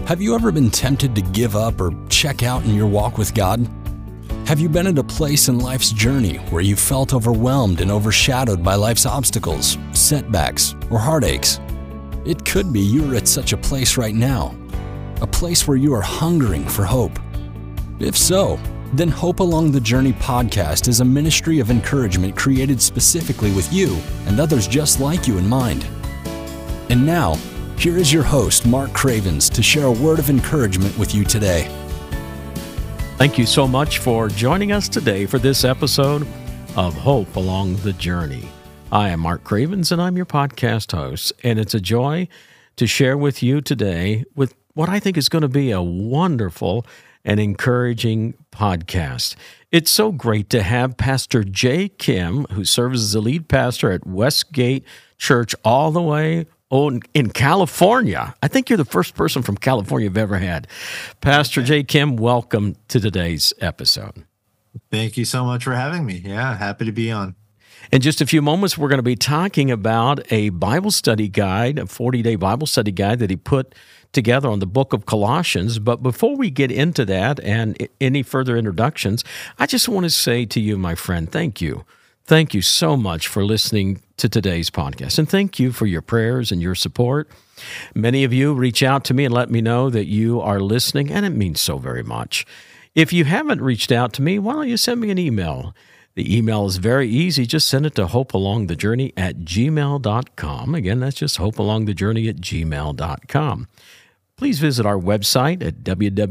Have you ever been tempted to give up or check out in your walk with God? Have you been at a place in life's journey where you felt overwhelmed and overshadowed by life's obstacles, setbacks, or heartaches? It could be you are at such a place right now, a place where you are hungering for hope. If so, then Hope Along the Journey podcast is a ministry of encouragement created specifically with you and others just like you in mind. And now, here is your host, Mark Cravens, to share a word of encouragement with you today. Thank you so much for joining us today for this episode of Hope Along the Journey. I am Mark Cravens, and I'm your podcast host, and it's a joy to share with you today with what I think is going to be a wonderful and encouraging podcast. It's so great to have Pastor Jay Kim, who serves as the lead pastor at Westgate Church all the way in California. I think you're the first person from California I've ever had. Pastor Jay Kim, welcome to today's episode. Thank you so much for having me. Yeah, happy to be on. In just a few moments, we're going to be talking about a Bible study guide, a 40-day Bible study guide that he put together on the book of Colossians. But before we get into that and any further introductions, I just want to say to you, my friend, thank you. Thank you so much for listening to today's podcast, and thank you for your prayers and your support. Many of you reach out to me and let me know that you are listening, and it means so very much. If you haven't reached out to me, why don't you send me an email? The email is very easy. Just send it to hopealongthejourney@gmail.com. Again, that's just hopealongthejourney@gmail.com. Please visit our website at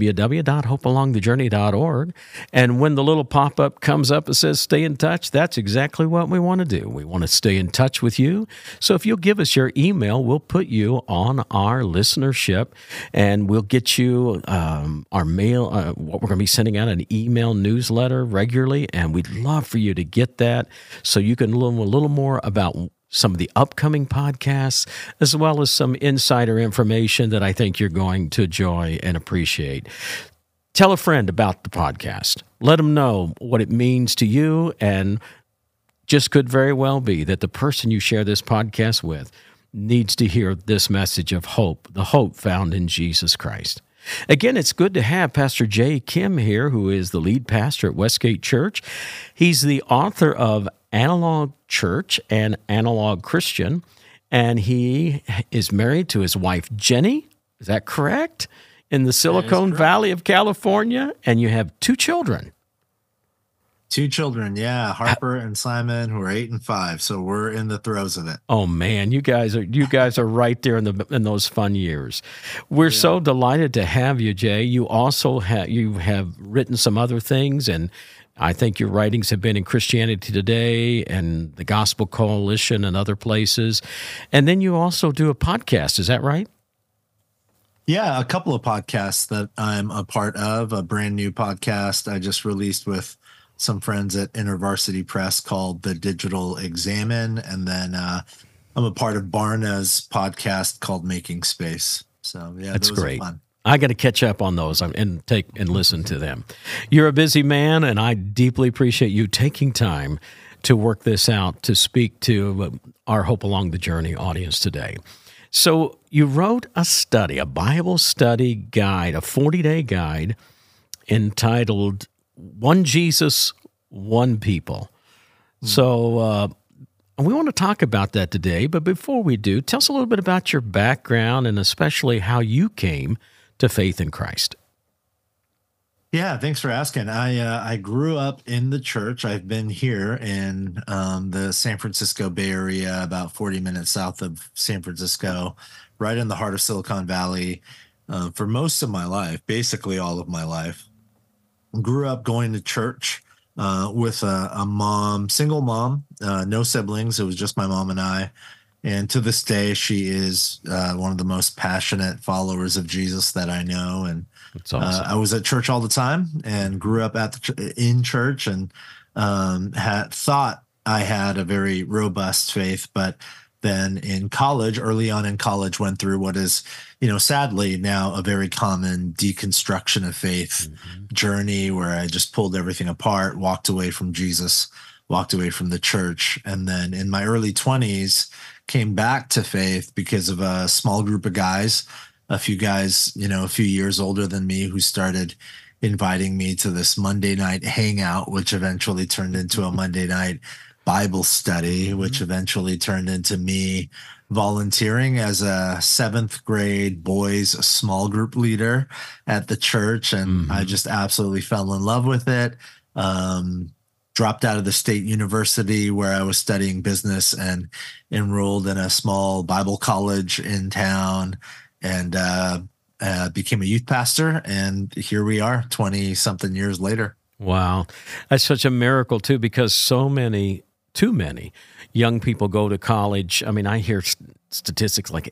www.hopealongthejourney.org. And when the little pop-up comes up that says stay in touch, that's exactly what we want to do. We want to stay in touch with you. So if you'll give us your email, we'll put you on our listenership, and we'll get you our mail, what we're going to be sending out, an email newsletter regularly. And we'd love for you to get that so you can learn a little more about some of the upcoming podcasts, as well as some insider information that I think you're going to enjoy and appreciate. Tell a friend about the podcast. Let them know what it means to you, and just could very well be that the person you share this podcast with needs to hear this message of hope, the hope found in Jesus Christ. Again, it's good to have Pastor Jay Kim here, who is the lead pastor at Westgate Church. He's the author of Analog Church and Analog Christian, and he is married to his wife, Jenny. Is that correct? In the Silicon Valley of California, and you have two children. Two children, yeah, Harper and Simon, who are 8 and 5. So we're in the throes of it. Oh man, you guys are right there in those fun years. We're so delighted to have you, Jay. You also have written some other things, and I think your writings have been in Christianity Today and the Gospel Coalition and other places. And then you also do a podcast. Is that right? Yeah, a couple of podcasts that I'm a part of. A brand new podcast I just released with some friends at InterVarsity Press called The Digital Examine. And then I'm a part of Barna's podcast called Making Space. So yeah, that's great. Are fun. I got to catch up on those and listen to them. You're a busy man, and I deeply appreciate you taking time to work this out to speak to our Hope Along the Journey audience today. So you wrote a Bible study guide, a 40-day guide entitled One Jesus, One People. So we want to talk about that today, but before we do, tell us a little bit about your background and especially how you came to faith in Christ. Yeah, thanks for asking. I grew up in the church. I've been here in the San Francisco Bay Area, about 40 minutes south of San Francisco, right in the heart of Silicon Valley, for most of my life, basically all of my life. Grew up going to church with a mom, single mom, no siblings. It was just my mom and I. And to this day, she is one of the most passionate followers of Jesus that I know. And that's awesome. I was at church all the time and grew up in church, and had thought I had a very robust faith. But then in college, early on in college, went through what is, sadly now a very common deconstruction of faith journey, where I just pulled everything apart, walked away from Jesus, walked away from the church. And then in my early 20s, came back to faith because of a small group of guys a few guys, a few years older than me who started inviting me to this Monday night hangout, which eventually turned into a Monday night Bible study, which eventually turned into me volunteering as a seventh grade boys small group leader at the church. And I just absolutely fell in love with it. Dropped out of the state university where I was studying business and enrolled in a small Bible college in town, and became a youth pastor. And here we are 20 something years later. Wow. That's such a miracle too, because too many young people go to college. I mean, I hear statistics like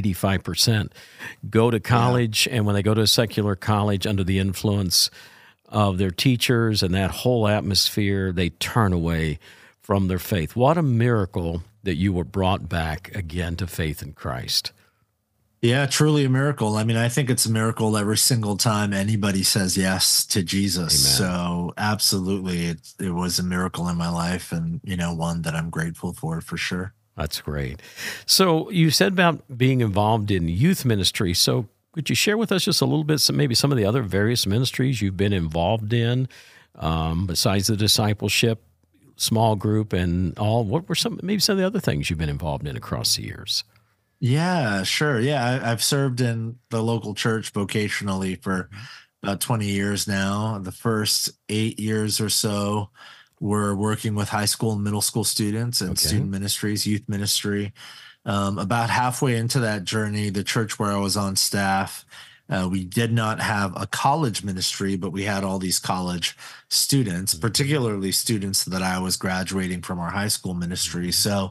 85% go to college. And when they go to a secular college under the influence of their teachers and that whole atmosphere, they turn away from their faith. What a miracle that you were brought back again to faith in Christ. Yeah, truly a miracle. I mean, I think it's a miracle every single time anybody says yes to Jesus. Amen. So absolutely, it was a miracle in my life, and, one that I'm grateful for sure. That's great. So you said about being involved in youth ministry. So could you share with us just a little bit, maybe some of the other various ministries you've been involved in, besides the discipleship, small group, and all? What were some of the other things you've been involved in across the years? Yeah, sure. Yeah, I've served in the local church vocationally for about 20 years now. The first 8 years or so were working with high school and middle school students and student ministries, youth ministry. About halfway into that journey, the church where I was on staff, we did not have a college ministry, but we had all these college students, particularly students that I was graduating from our high school ministry. So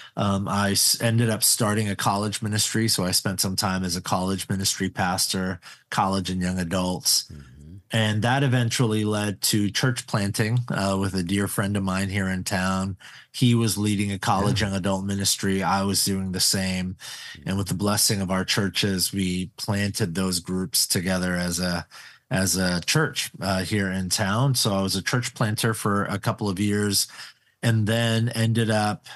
I ended up starting a college ministry. So I spent some time as a college ministry pastor, college and young adults. And that eventually led to church planting with a dear friend of mine here in town. He was leading a college young adult ministry. I was doing the same. And with the blessing of our churches, we planted those groups together as a church here in town. So I was a church planter for a couple of years, and then ended up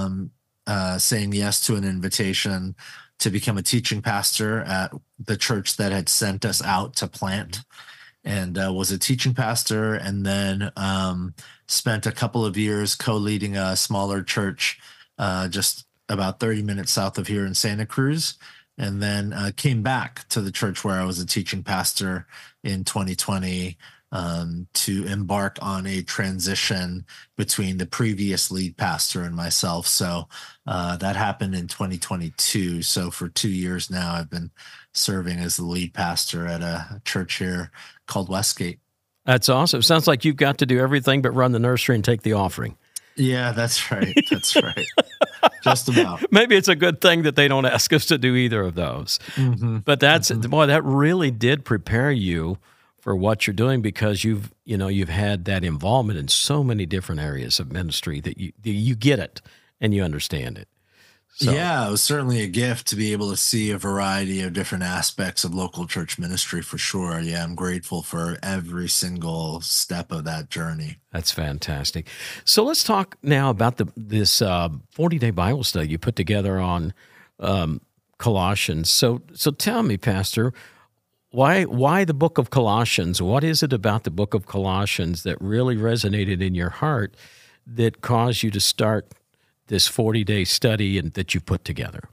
saying yes to an invitation to become a teaching pastor at the church that had sent us out to plant. And was a teaching pastor, and then spent a couple of years co-leading a smaller church just about 30 minutes south of here in Santa Cruz, and then came back to the church where I was a teaching pastor in 2020 to embark on a transition between the previous lead pastor and myself. So that happened in 2022. So for 2 years now, I've been serving as the lead pastor at a church here called Westgate. That's awesome. Sounds like you've got to do everything but run the nursery and take the offering. Yeah, that's right. That's right. Just about. Maybe it's a good thing that they don't ask us to do either of those. But boy, that really did prepare you for what you're doing, because you've had that involvement in so many different areas of ministry that you get it and you understand it. So. Yeah, it was certainly a gift to be able to see a variety of different aspects of local church ministry for sure. Yeah, I'm grateful for every single step of that journey. That's fantastic. So let's talk now about this 40-day Bible study you put together on Colossians. So tell me, Pastor, why the book of Colossians? What is it about the book of Colossians that really resonated in your heart that caused you to start this 40-day study and that you put together?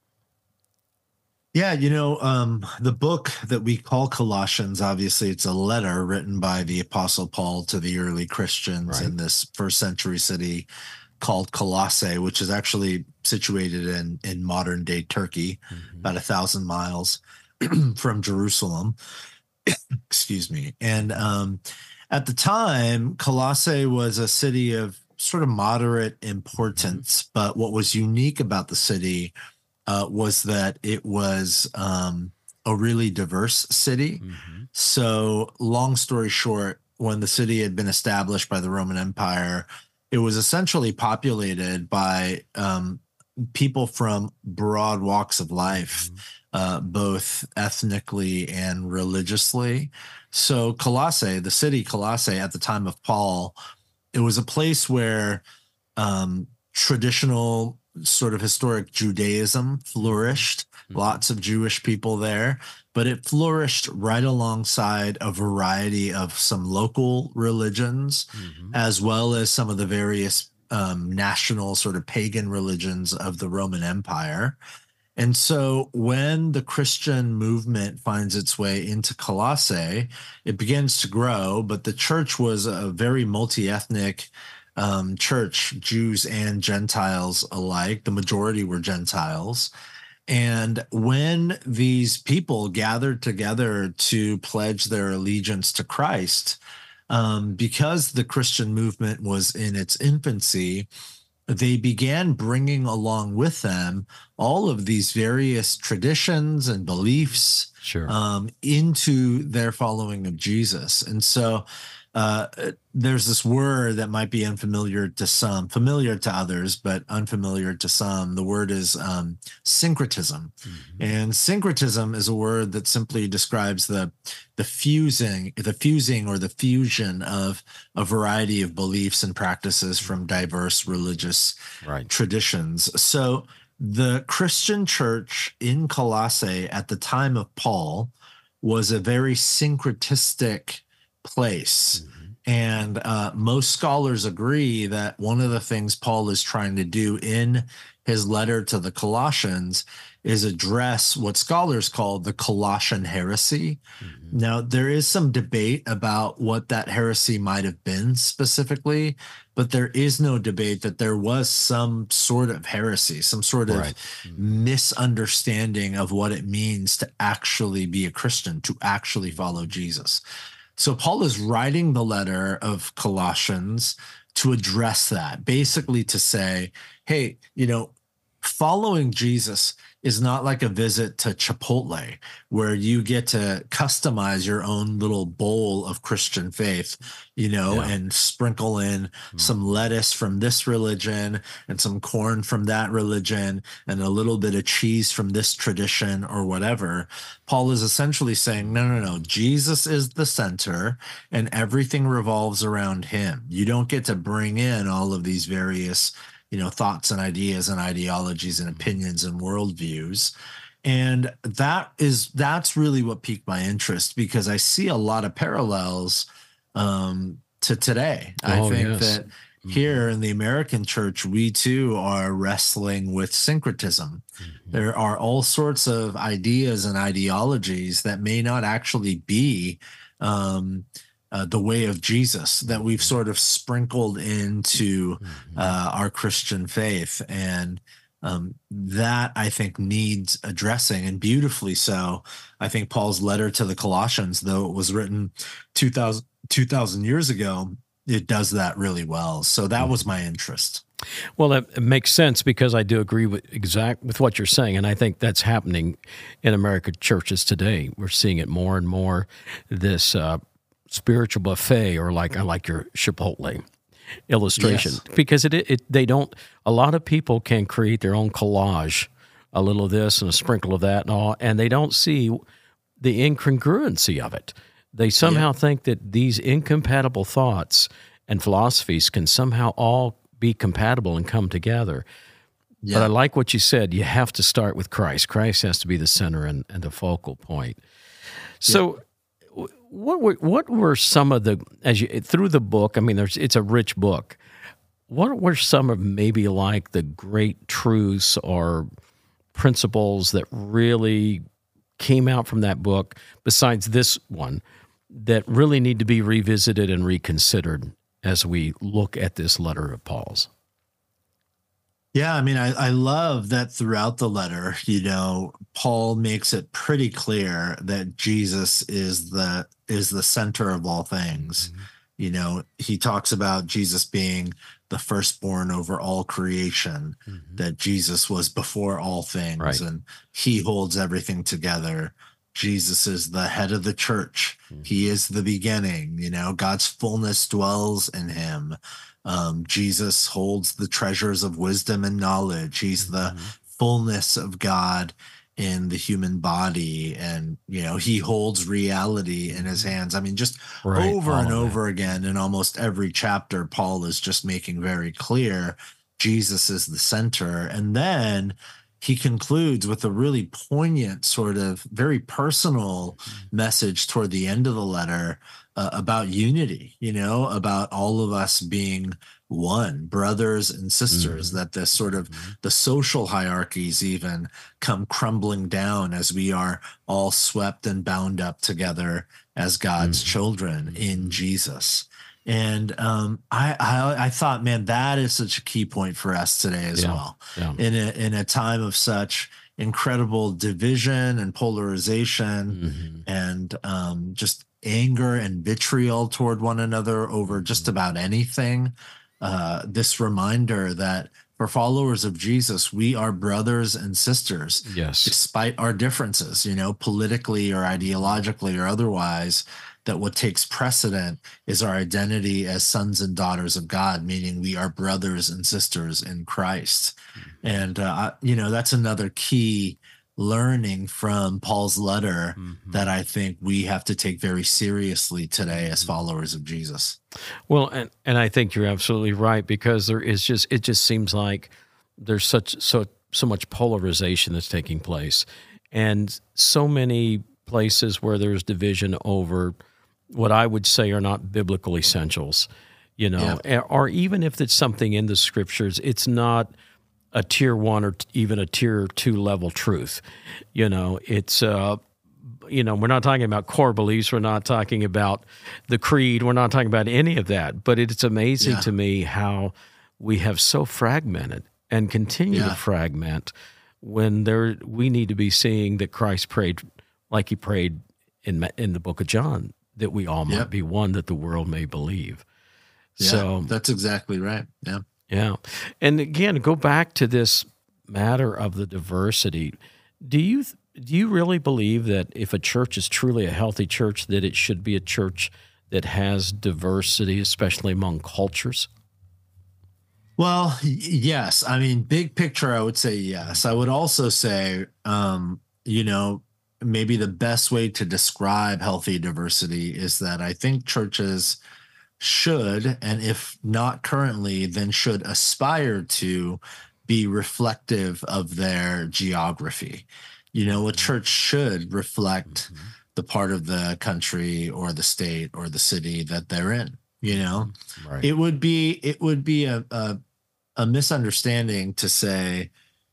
Yeah, the book that we call Colossians, obviously it's a letter written by the Apostle Paul to the early Christians in this first century city called Colossae, which is actually situated in modern day Turkey, about 1,000 miles from Jerusalem. Excuse me. And at the time, Colossae was a city of sort of moderate importance, but what was unique about the city was that it was a really diverse city. So long story short, when the city had been established by the Roman Empire, it was essentially populated by people from broad walks of life, both ethnically and religiously. So Colossae, the city Colossae at the time of Paul, it was a place where traditional sort of historic Judaism flourished, lots of Jewish people there, but it flourished right alongside a variety of some local religions, as well as some of the various national sort of pagan religions of the Roman Empire. And so when the Christian movement finds its way into Colossae, it begins to grow, but the church was a very multi-ethnic church, Jews and Gentiles alike. The majority were Gentiles. And when these people gathered together to pledge their allegiance to Christ, because the Christian movement was in its infancy, they began bringing along with them all of these various traditions and beliefs Sure. Into their following of Jesus. And so there's this word that might be unfamiliar to some, familiar to others, but unfamiliar to some. The word is syncretism. And syncretism is a word that simply describes the fusing or the fusion of a variety of beliefs and practices from diverse religious traditions. So the Christian church in Colossae at the time of Paul was a very syncretistic place. And most scholars agree that one of the things Paul is trying to do in his letter to the Colossians is address what scholars call the Colossian heresy. Now, there is some debate about what that heresy might have been specifically, but there is no debate that there was some sort of heresy, some sort of misunderstanding of what it means to actually be a Christian, to actually follow Jesus. So Paul is writing the letter of Colossians to address that, basically to say, hey, following Jesus is not like a visit to Chipotle where you get to customize your own little bowl of Christian faith, and sprinkle in some lettuce from this religion and some corn from that religion and a little bit of cheese from this tradition or whatever. Paul is essentially saying, no, Jesus is the center and everything revolves around him. You don't get to bring in all of these various thoughts and ideas and ideologies and opinions and worldviews. And that's really what piqued my interest, because I see a lot of parallels to today. I think that here in the American church, we too are wrestling with syncretism. There are all sorts of ideas and ideologies that may not actually be the way of Jesus that we've sort of sprinkled into our Christian faith. And that, I think, needs addressing, and beautifully so. I think Paul's letter to the Colossians, though it was written 2,000 years ago, it does that really well. So that was my interest. Well, that makes sense, because I do agree with what you're saying, and I think that's happening in American churches today. We're seeing it more and more, this spiritual buffet, or like your Chipotle illustration, because a lot of people can create their own collage, a little of this and a sprinkle of that and all, and they don't see the incongruency of it. They somehow think that these incompatible thoughts and philosophies can somehow all be compatible and come together. But I like what you said. You have to start with Christ. Christ has to be the center and the focal point. So what were some of the, through the book, I mean, it's a rich book. What were some of maybe like the great truths or principles that really came out from that book, besides this one, that really need to be revisited and reconsidered as we look at this letter of Paul's? Yeah, I mean, I love that throughout the letter, Paul makes it pretty clear that Jesus is the center of all things. He talks about Jesus being the firstborn over all creation, that Jesus was before all things, and he holds everything together. Jesus is the head of the church. He is the beginning. God's fullness dwells in him. Jesus holds the treasures of wisdom and knowledge. He's the fullness of God in the human body, and he holds reality in his hands. I mean, just over and over again in almost every chapter, Paul is just making very clear Jesus is the center. And then he concludes with a really poignant, sort of very personal message toward the end of the letter about unity, about all of us being one, brothers and sisters, that the sort of the social hierarchies even come crumbling down as we are all swept and bound up together as God's children in Jesus. And I thought, man, that is such a key point for us today as well. Yeah. In a time of such incredible division and polarization and just anger and vitriol toward one another over just about anything. This reminder that for followers of Jesus, we are brothers and sisters, Yes. despite our differences, politically or ideologically or otherwise, that what takes precedent is our identity as sons and daughters of God, meaning we are brothers and sisters in Christ. And, that's another key learning from Paul's letter that I think we have to take very seriously today as followers of Jesus. Well, and I think you're absolutely right, because it just seems like there's so much polarization that's taking place, and so many places where there's division over what I would say are not biblical essentials, or even if it's something in the scriptures, it's not a tier 1 or even a tier 2 level truth. It's we're not talking about core beliefs, we're not talking about the creed, we're not talking about any of that. But it's amazing to me how we have so fragmented and continue to fragment when we need to be seeing that Christ prayed like he prayed in the book of John, that we all might be one, that the world may believe. Yeah, so that's exactly right. Yeah. Yeah. And again, go back to this matter of the diversity. Do you really believe that if a church is truly a healthy church, that it should be a church that has diversity, especially among cultures? Well, yes. I mean, big picture, I would say yes. I would also say, maybe the best way to describe healthy diversity is that I think churches should, and if not currently, then should aspire to be reflective of their geography. A church should reflect the part of the country or the state or the city that they're in. Right. It would be a misunderstanding to say,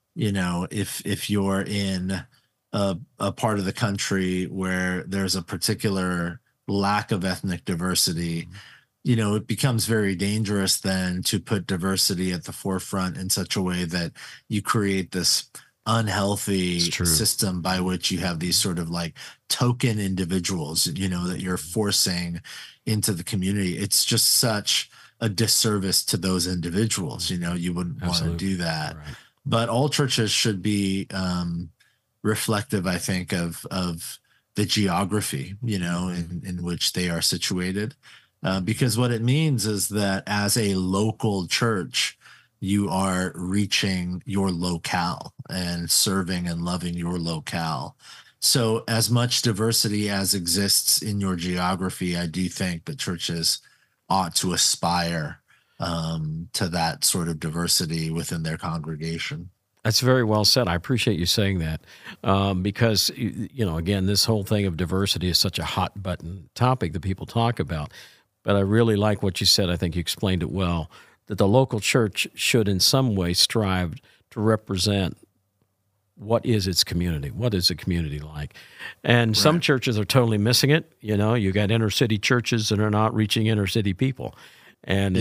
if you're in a part of the country where there's a particular lack of ethnic diversity, it becomes very dangerous then to put diversity at the forefront in such a way that you create this unhealthy system by which you have these sort of like token individuals, that you're forcing into the community. It's just such a disservice to those individuals. You wouldn't want to do that. Right. But all churches should be reflective, I think, of the geography, in which they are situated. Because what it means is that as a local church, you are reaching your locale and serving and loving your locale. So as much diversity as exists in your geography, I do think that churches ought to aspire to that sort of diversity within their congregation. That's very well said. I appreciate you saying that, because, again, this whole thing of diversity is such a hot button topic that people talk about. But I really like what you said. I think you explained it well, that the local church should in some way strive to represent what is its community, what is a community like. And some churches are totally missing it. You got inner city churches that are not reaching inner city people. And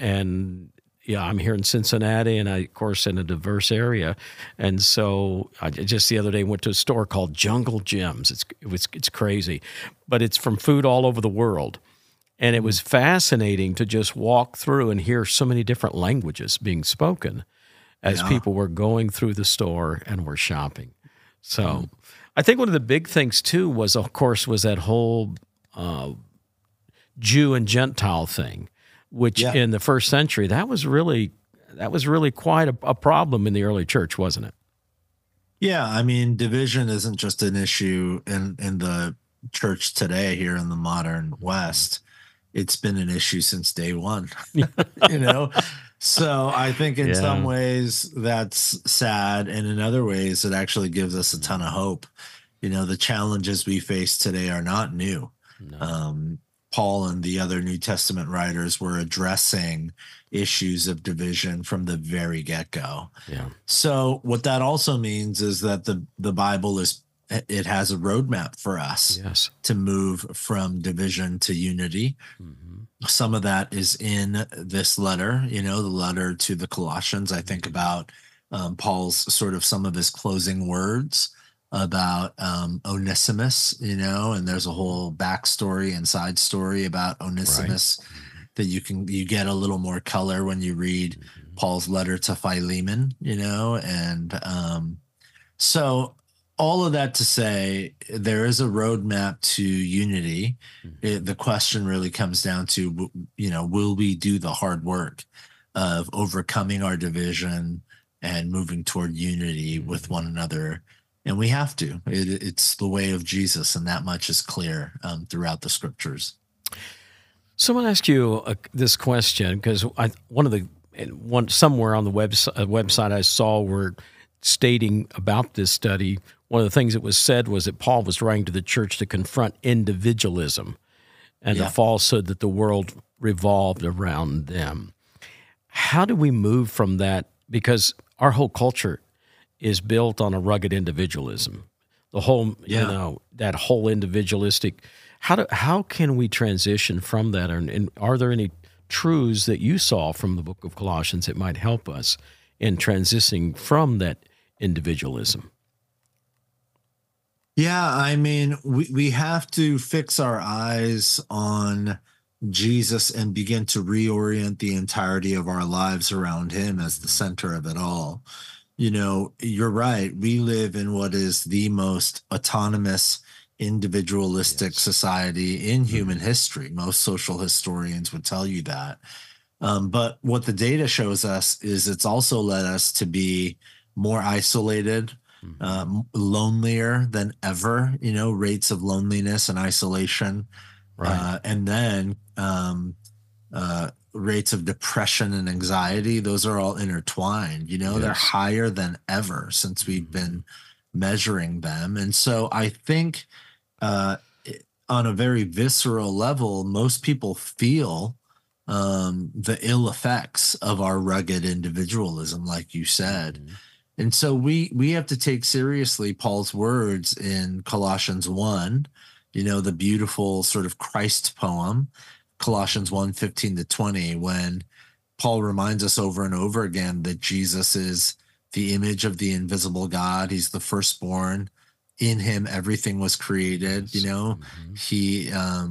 I'm here in Cincinnati, and of course, in a diverse area. And so I just the other day went to a store called Jungle Gyms. It's crazy, but it's from food all over the world. And it was fascinating to just walk through and hear so many different languages being spoken as people were going through the store and were shopping. So I think one of the big things, too, was that whole Jew and Gentile thing, which in the first century, that was really quite a problem in the early church, wasn't it? Yeah, I mean, division isn't just an issue in the church today here in the modern West. It's been an issue since day one. So I think in some Yeah. ways that's sad, and in other ways it actually gives us a ton of hope. The challenges we face today are not new. No. Um, Paul and the other New Testament writers were addressing issues of division from the very get-go. Yeah. So what that also means is that the Bible it has a roadmap for us Yes. to move from division to unity. Hmm. Some of that is in this letter, the letter to the Colossians. I think about Paul's sort of some of his closing words about Onesimus, and there's a whole backstory and side story about Right. Onesimus that you get a little more color when you read Mhm. Paul's letter to Philemon, and so all of that to say, there is a roadmap to unity. Mhm. The question really comes down to, will we do the hard work of overcoming our division and moving toward unity with one another? And we have to. It's the way of Jesus, and that much is clear throughout the scriptures. So I'm going to ask you this question because somewhere on the website I saw were stating about this study. One of the things that was said was that Paul was writing to the church to confront individualism and the Yeah. falsehood that the world revolved around them. How do we move from that? Because our whole culture is built on a rugged individualism. The whole, Yeah. that whole individualistic. How can we transition from that? And are there any truths that you saw from the book of Colossians that might help us in transitioning from that individualism? Yeah, I mean, we have to fix our eyes on Jesus and begin to reorient the entirety of our lives around him as the center of it all. You're right. We live in what is the most autonomous, individualistic Yes. society in human Mhm. history. Most social historians would tell you that. But what the data shows us is it's also led us to be more isolated, Mhm. lonelier than ever, rates of loneliness and isolation, Right. and then rates of depression and anxiety. Those are all intertwined, they're Yes. higher than ever since we've Mhm. been measuring them. And so I think uh, on a very visceral level, most people feel the ill effects of our rugged individualism, like you said. Mhm. And so we have to take seriously Paul's words in Colossians 1, the beautiful sort of Christ poem, Colossians Mhm. 1:15-20, when Paul reminds us over and over again that Jesus is the image of the invisible God. He's the firstborn. In him everything was created, Yes. Mhm. He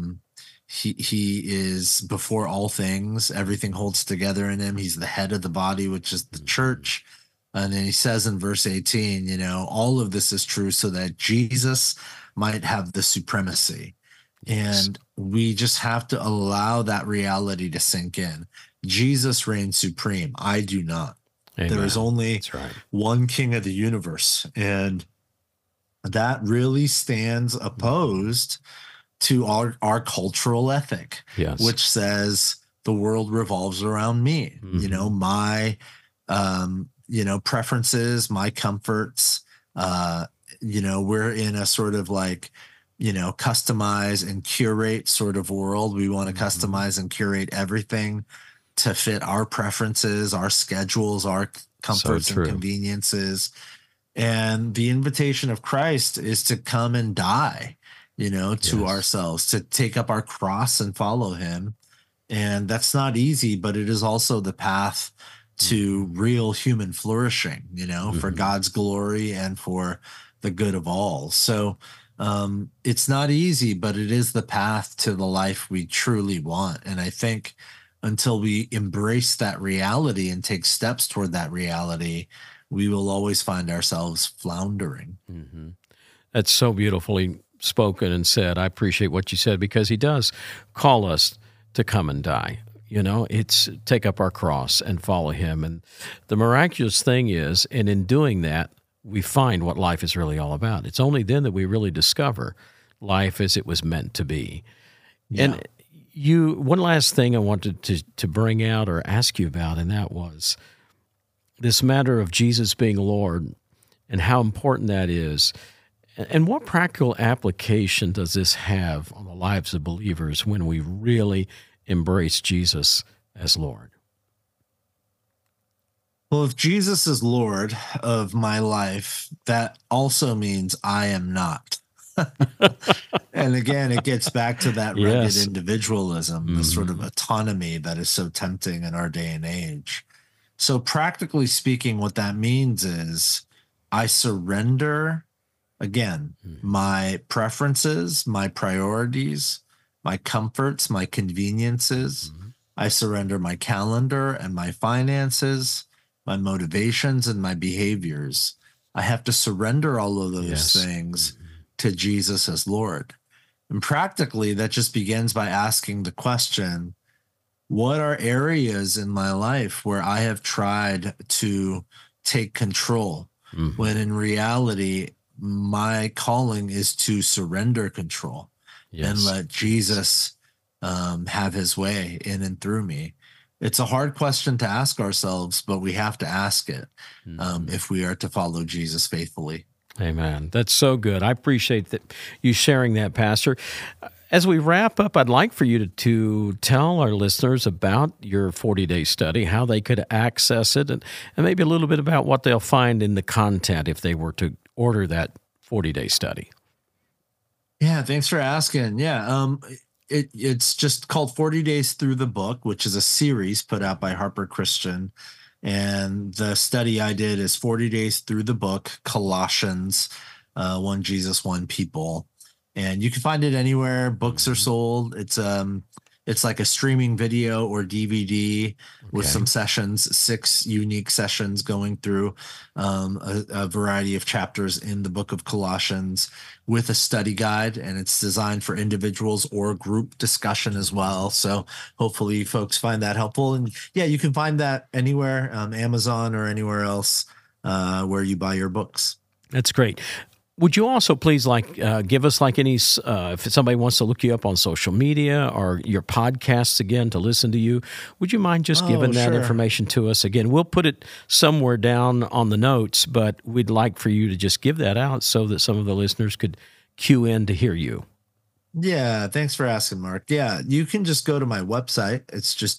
he is before all things. Everything holds together in him. He's the head of the body, which is the Mhm. church. And then he says in verse 18, all of this is true so that Jesus might have the supremacy. Yes. And we just have to allow that reality to sink in. Jesus reigns supreme. I do not. There is Amen. only That's right. one king of the universe. And that really stands Mhm. opposed to our cultural ethic, Yes. which says the world revolves around me. Mhm. My preferences, my comforts. Uh, we're in a sort of like, customize and curate sort of world. We want to Mhm. customize and curate everything to fit our preferences, our schedules, our So comforts and true. conveniences. And the invitation of Christ is to come and die, to Yes. ourselves, to take up our cross and follow him. And that's not easy, but it is also the path to Mhm. real human flourishing, for Mhm. God's glory and for the good of all. So it's not easy, but it is the path to the life we truly want. And I think until we embrace that reality and take steps toward that reality, we will always find ourselves floundering. Mhm. That's so beautifully spoken and said. I appreciate what you said because he does call us to come and die. It's take up our cross and follow him. And the miraculous thing is, and in doing that, we find what life is really all about. It's only then that we really discover life as it was meant to be. Yeah. And One last thing I wanted to bring out or ask you about, and that was this matter of Jesus being Lord and how important that is. And what practical application does this have on the lives of believers when we really embrace Jesus as Lord? Well, if Jesus is Lord of my life, that also means I am not. And again, it gets back to that rugged individualism, the sort of autonomy that is so tempting in our day and age. So practically speaking, what that means is I surrender, again, my preferences, my priorities, my comforts, my conveniences. I surrender my calendar and my finances, my motivations and my behaviors. I have to surrender all of those things to Jesus as Lord. And practically, that just begins by asking the question, what are areas in my life where I have tried to take control when in reality, my calling is to surrender control and let Jesus have his way in and through me? It's a hard question to ask ourselves, but we have to ask it if we are to follow Jesus faithfully. Amen. That's so good. I appreciate you sharing that, Pastor. As we wrap up, I'd like for you to tell our listeners about your 40-day study, how they could access it, and maybe a little bit about what they'll find in the content if they were to order that 40-day study. Yeah, thanks for asking. Yeah, it's just called 40 Days Through the Book, which is a series put out by Harper Christian. And the study I did is 40 Days Through the Book, Colossians, One Jesus, One People. And you can find it anywhere books are sold. It's like a streaming video or DVD with some sessions, 6 unique sessions going through a variety of chapters in the book of Colossians with a study guide, and it's designed for individuals or group discussion as well. So hopefully folks find that helpful. And yeah, you can find that anywhere, Amazon or anywhere else where you buy your books. That's great. Would you also please give us any, if somebody wants to look you up on social media or your podcasts again to listen to you, would you mind just giving that information to us again? We'll put it somewhere down on the notes, but we'd like for you to just give that out so that some of the listeners could cue in to hear you. Yeah, thanks for asking, Mark. Yeah, you can just go to my website. It's just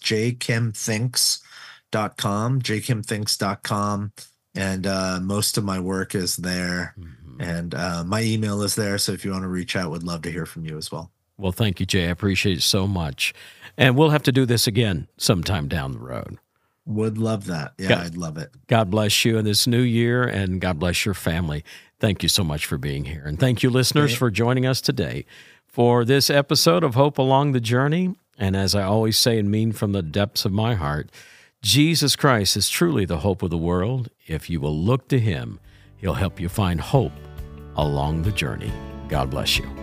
jkimthinks.com, jkimthinks.com, and most of my work is there. And my email is there, so if you want to reach out, would love to hear from you as well. Well, thank you, Jay. I appreciate it so much. And we'll have to do this again sometime down the road. Would love that. Yeah, I'd love it. God bless you in this new year, and God bless your family. Thank you so much for being here. And thank you, listeners, for joining us today for this episode of Hope Along the Journey. And as I always say and mean from the depths of my heart, Jesus Christ is truly the hope of the world. If you will look to him, he'll help you find hope along the journey. God bless you.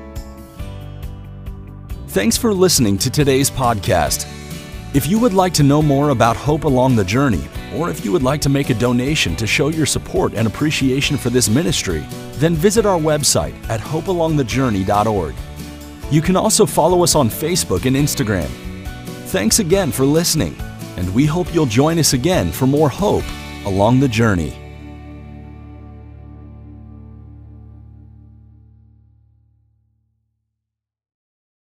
Thanks for listening to today's podcast. If you would like to know more about Hope Along the Journey, or if you would like to make a donation to show your support and appreciation for this ministry, then visit our website at hopealongthejourney.org. You can also follow us on Facebook and Instagram. Thanks again for listening, and we hope you'll join us again for more Hope Along the Journey.